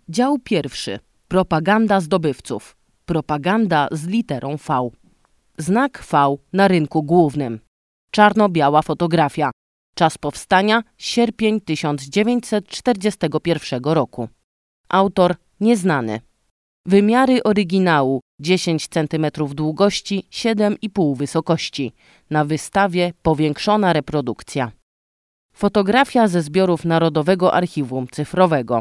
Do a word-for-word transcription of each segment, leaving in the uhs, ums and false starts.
Dział pierwszy. Propaganda zdobywców. Propaganda z literą V. Znak V na rynku głównym. Czarno-biała fotografia. Czas powstania sierpień tysiąc dziewięćset czterdziestego pierwszego roku. Autor nieznany. Wymiary oryginału dziesięć centymetrów długości, siedem i pół wysokości. Na wystawie powiększona reprodukcja. Fotografia ze zbiorów Narodowego Archiwum Cyfrowego.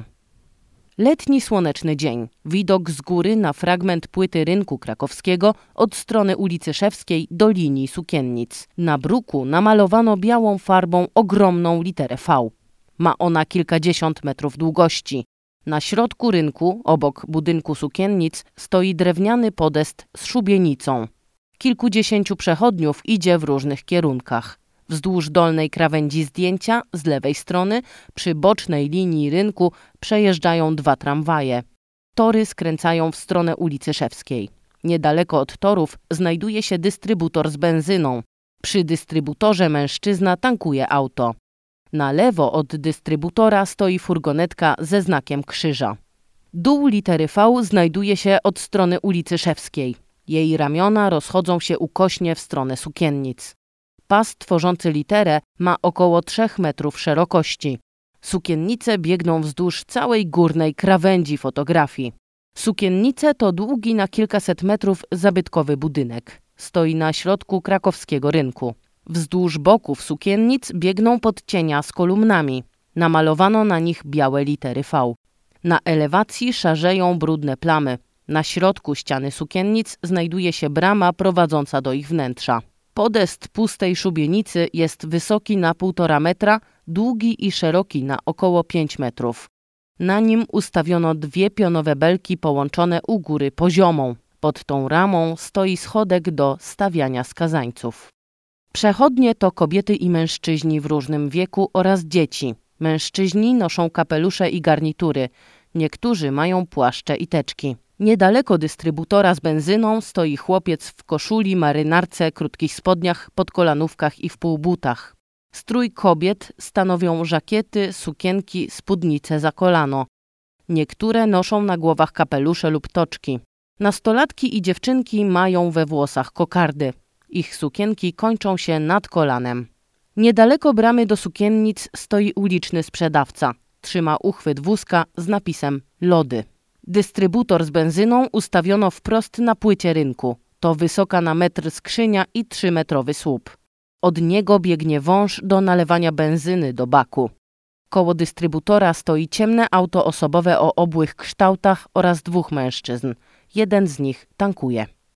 Letni słoneczny dzień. Widok z góry na fragment płyty rynku krakowskiego od strony ulicy Szewskiej do linii Sukiennic. Na bruku namalowano białą farbą ogromną literę V. Ma ona kilkadziesiąt metrów długości. Na środku rynku, obok budynku Sukiennic, stoi drewniany podest z szubienicą. Kilkudziesięciu przechodniów idzie w różnych kierunkach. Wzdłuż dolnej krawędzi zdjęcia, z lewej strony, przy bocznej linii rynku przejeżdżają dwa tramwaje. Tory skręcają w stronę ulicy Szewskiej. Niedaleko od torów znajduje się dystrybutor z benzyną. Przy dystrybutorze mężczyzna tankuje auto. Na lewo od dystrybutora stoi furgonetka ze znakiem krzyża. Dół litery V znajduje się od strony ulicy Szewskiej. Jej ramiona rozchodzą się ukośnie w stronę Sukiennic. Pas tworzący literę ma około trzech metrów szerokości. Sukiennice biegną wzdłuż całej górnej krawędzi fotografii. Sukiennice to długi na kilkaset metrów zabytkowy budynek. Stoi na środku krakowskiego rynku. Wzdłuż boków sukiennic biegną podcienia z kolumnami. Namalowano na nich białe litery V. Na elewacji szarzeją brudne plamy. Na środku ściany sukiennic znajduje się brama prowadząca do ich wnętrza. Podest pustej szubienicy jest wysoki na półtora metra, długi i szeroki na około pięć metrów. Na nim ustawiono dwie pionowe belki połączone u góry poziomą. Pod tą ramą stoi schodek do stawiania skazańców. Przechodnie to kobiety i mężczyźni w różnym wieku oraz dzieci. Mężczyźni noszą kapelusze i garnitury. Niektórzy mają płaszcze i teczki. Niedaleko dystrybutora z benzyną stoi chłopiec w koszuli, marynarce, krótkich spodniach, podkolanówkach i w półbutach. Strój kobiet stanowią żakiety, sukienki, spódnice za kolano. Niektóre noszą na głowach kapelusze lub toczki. Nastolatki i dziewczynki mają we włosach kokardy. Ich sukienki kończą się nad kolanem. Niedaleko bramy do Sukiennic stoi uliczny sprzedawca. Trzyma uchwyt wózka z napisem lody. Dystrybutor z benzyną ustawiono wprost na płycie rynku. To wysoka na metr skrzynia i trzymetrowy słup. Od niego biegnie wąż do nalewania benzyny do baku. Koło dystrybutora stoi ciemne auto osobowe o obłych kształtach oraz dwóch mężczyzn. Jeden z nich tankuje.